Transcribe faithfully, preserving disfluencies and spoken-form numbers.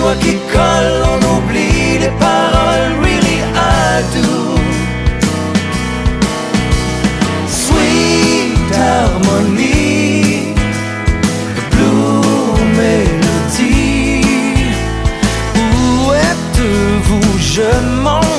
doigts qui collent, on oublie les paroles. Really I do. Sweet harmonie, blue melody. Où êtes-vous? Je m'en